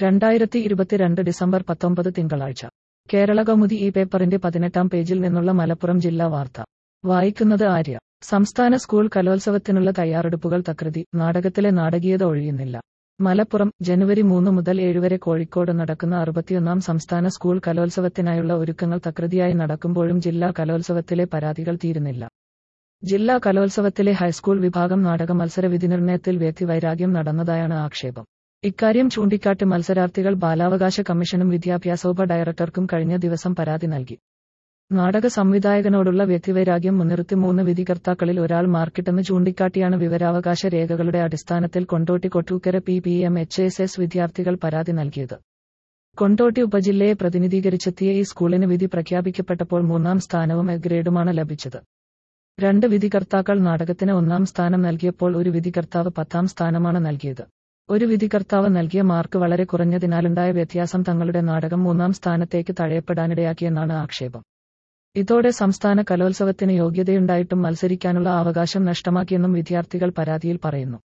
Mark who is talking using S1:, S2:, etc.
S1: 2022 December 19 തിങ്കളാഴ്ച. കേരളകൗമുദി ഈ പേപ്പറിന്റെ 18-ാം പേജിൽ നിന്നുള്ള മലപ്പുറം ജില്ലാ വാർത്ത. വായിക്കുന്നത് ആര്യ. സംസ്ഥാന സ്കൂൾ കലോത്സവത്തിനുള്ള തയ്യാറെടുപ്പുകൾ തകൃതി, നാടകത്തിലെ നാടകീയത ഒഴിയുന്നില്ല. മലപ്പുറം. ജനുവരി 3 മുതൽ 7 വരെ കോഴിക്കോട് നടക്കുന്ന 61-ാം സംസ്ഥാന സ്കൂൾ കലോത്സവത്തിനായുള്ള ഒരുക്കങ്ങൾ തകൃതിയായി നടക്കുമ്പോഴും ജില്ലാ കലോത്സവത്തിലെ പരാതികൾ തീരുന്നില്ല. ജില്ലാ കലോത്സവത്തിലെ ഹൈസ്കൂൾ വിഭാഗം നാടക മത്സര വിധിനിർണയത്തിൽ വ്യക്തിവൈരാഗ്യം നടന്നതായാണ് ആക്ഷേപം. ഇക്കാര്യം ചൂണ്ടിക്കാട്ടി മത്സരാർത്ഥികൾ ബാലാവകാശ കമ്മീഷനും വിദ്യാഭ്യാസോപ ഡയറക്ടർക്കും കഴിഞ്ഞ ദിവസം പരാതി നൽകി. നാടക സംവിധായകനോടുള്ള വ്യക്തിവൈരാഗ്യം മുൻനിർത്തി 3 വിധികർത്താക്കളിൽ ഒരാൾ മാർക്കിട്ടെന്ന് ചൂണ്ടിക്കാട്ടിയാണ് വിവരാവകാശ രേഖകളുടെ അടിസ്ഥാനത്തിൽ കൊണ്ടോട്ടി കൊട്ടൂക്കര PPMHSS വിദ്യാർത്ഥികൾ പരാതി നൽകിയത്. കൊണ്ടോട്ടി ഉപജില്ലയെ പ്രതിനിധീകരിച്ചെത്തിയ ഈ സ്കൂളിന് വിധി പ്രഖ്യാപിക്കപ്പെട്ടപ്പോൾ 3-ാം സ്ഥാനവും എ ഗ്രേഡുമാണ് ലഭിച്ചത്. 2 വിധികർത്താക്കൾ നാടകത്തിന് 1-ാം സ്ഥാനം നൽകിയപ്പോൾ ഒരു വിധികർത്താവ് 10-ാം സ്ഥാനമാണ് നൽകിയത്. ഒരു വിധികർത്താവ് നൽകിയ മാർക്ക് വളരെ കുറഞ്ഞതിനാലുണ്ടായ വ്യത്യാസം തങ്ങളുടെ നാടകം 3-ാം സ്ഥാനത്തേക്ക് തഴയപ്പെടാനിടയാക്കിയെന്നാണ് ആക്ഷേപം. ഇതോടെ സംസ്ഥാന കലോത്സവത്തിന് യോഗ്യതയുണ്ടായിട്ടും മത്സരിക്കാനുള്ള അവകാശം നഷ്ടമാക്കിയെന്നും വിദ്യാർത്ഥികൾ പരാതിയിൽ പറയുന്നു.